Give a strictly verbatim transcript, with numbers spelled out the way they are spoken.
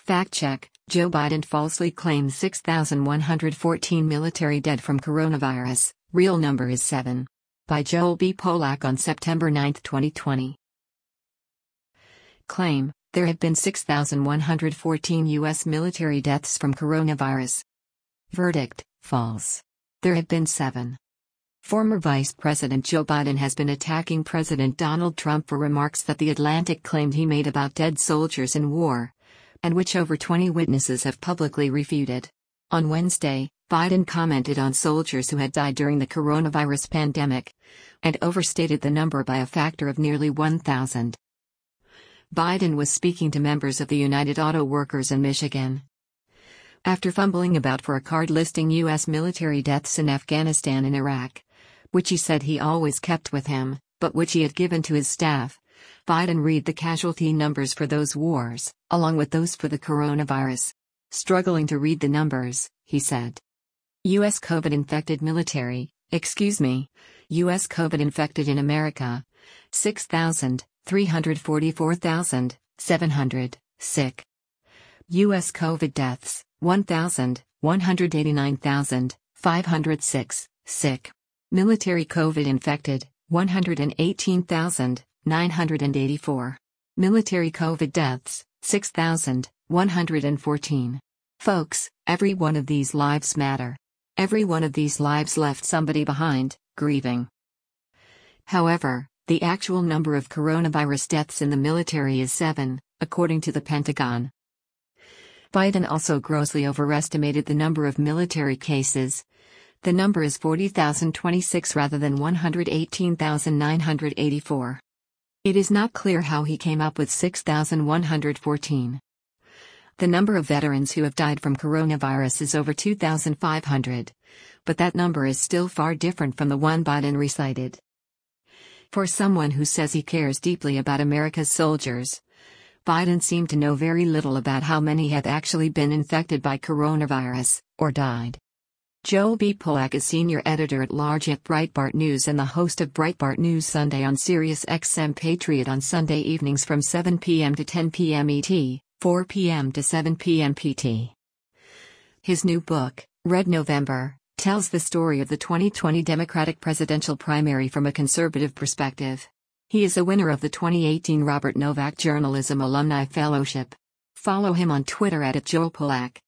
Fact check: Joe Biden falsely claimed six thousand one hundred fourteen military dead from coronavirus, real number is seven. By Joel B. Polak on September ninth, twenty twenty. Claim: there have been six thousand one hundred fourteen U S military deaths from coronavirus. Verdict: false. There have been seven. Former Vice President Joe Biden has been attacking President Donald Trump for remarks that The Atlantic claimed he made about dead soldiers in war, and which over twenty witnesses have publicly refuted. On Wednesday, Biden commented on soldiers who had died during the coronavirus pandemic, and overstated the number by a factor of nearly one thousand. Biden was speaking to members of the United Auto Workers in Michigan. After fumbling about for a card listing U S military deaths in Afghanistan and Iraq, which he said he always kept with him, but which he had given to his staff, Biden read the casualty numbers for those wars, along with those for the coronavirus. Struggling to read the numbers, he said. U S COVID-infected military, excuse me, U S COVID-infected in America, six thousand three hundred forty-four thousand seven hundred, sick. U S COVID deaths, one thousand one hundred eighty-nine thousand five hundred six, sick. Military COVID infected, one hundred eighteen thousand nine hundred eighty-four. Military COVID deaths, six thousand one hundred fourteen. Folks, every one of these lives matter. Every one of these lives left somebody behind, grieving. However, the actual number of coronavirus deaths in the military is seven, according to the Pentagon. Biden also grossly overestimated the number of military cases. The number is forty thousand twenty-six rather than one hundred eighteen thousand nine hundred eighty-four. It is not clear how he came up with six thousand one hundred fourteen. The number of veterans who have died from coronavirus is over two thousand five hundred, but that number is still far different from the one Biden recited. For someone who says he cares deeply about America's soldiers, Biden seemed to know very little about how many have actually been infected by coronavirus, or died. Joel B. Polak is senior editor-at-large at Breitbart News and the host of Breitbart News Sunday on Sirius X M Patriot on Sunday evenings from seven p m to ten p m E T, four p m to seven p m P T. His new book, Red November, tells the story of the twenty twenty Democratic presidential primary from a conservative perspective. He is a winner of the twenty eighteen Robert Novak Journalism Alumni Fellowship. Follow him on Twitter at Joel Polak.